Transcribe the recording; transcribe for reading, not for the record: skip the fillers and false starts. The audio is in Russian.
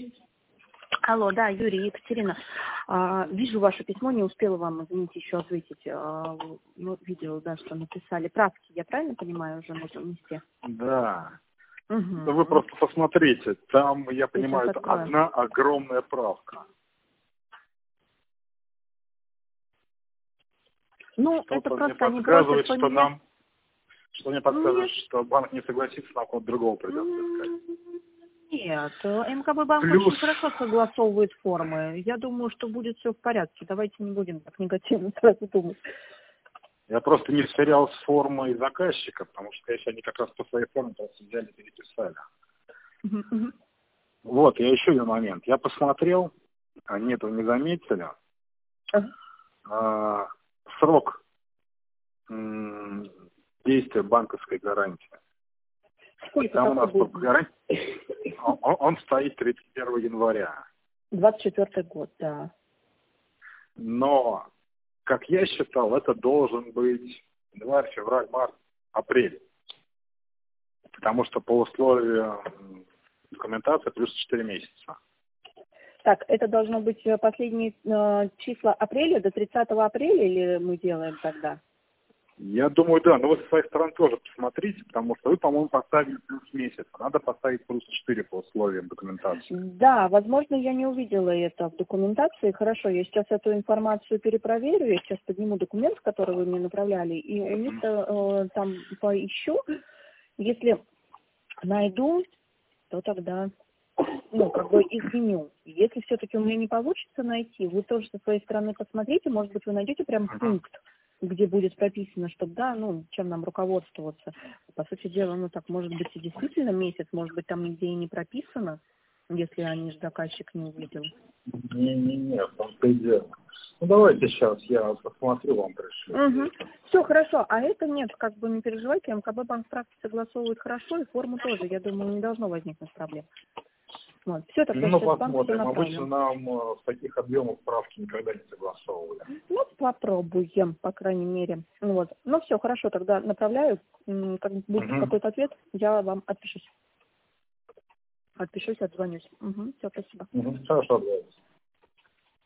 Алло, да, Юрий, Екатерина. Вижу ваше письмо, не успела вам, извините, еще ответить. Ну, видела, да, что написали правки, я правильно понимаю, уже нужно внести? Да. Угу. Да вы просто посмотрите, там, я понимаю, это открою. одна огромная правка. Ну, Что-то это мне просто они подсказывает, просят что поменять. мне подсказывает, Нет. что банк не согласится, нам кого-то другого придется искать. Нет, МКБ банк Плюс... очень хорошо согласовывает формы. Я думаю, что будет все в порядке. Давайте не будем так негативно сразу думать. Я просто не сверял с формой заказчика, потому что если они как раз по своей форме просто взяли и переписали. Вот, и еще один момент. Я посмотрел, они этого не заметили. Срок действия банковской гарантии. Сколько Там у нас будет? гарантия, он стоит 31 января. 24 год, да. Но, как я считал, это должен быть январь, февраль, март, апрель. Потому что по условиям документации плюс 4 месяца. Так, это должно быть последние числа апреля, до 30 апреля или мы делаем тогда? Я думаю, да. Но вы со своей стороны тоже посмотрите, потому что вы, по-моему, поставили плюс месяц. Надо поставить плюс 4 по условиям документации. Да, возможно, я не увидела это в документации. Хорошо, я сейчас эту информацию перепроверю. Я сейчас подниму документ, который вы мне направляли, и у них там поищу. Если найду, то тогда, изменю. Если все-таки у меня не получится найти, вы тоже со своей стороны посмотрите, может быть, вы найдете прям пункт, где будет прописано, чтобы, чем нам руководствоваться. По сути дела, так, может быть, и действительно месяц, может быть, там нигде и не прописано, если они же заказчик не увидел. Не, в том-то и дело. Давайте сейчас я посмотрю, вам пришлю. Все, хорошо. А это нет, не переживайте, МКБ банк практики согласовывает хорошо, и форму тоже, я думаю, не должно возникнуть проблем. Вот. Все, тогда сейчас посмотрим. Обычно нам в таких объемах справки никогда не согласовывали. Попробуем, по крайней мере. Вот. Все, хорошо, тогда направляю. Как будет какой-то ответ, я вам отпишусь. Отпишусь, отзвонюсь. Все, спасибо. Хорошо, да.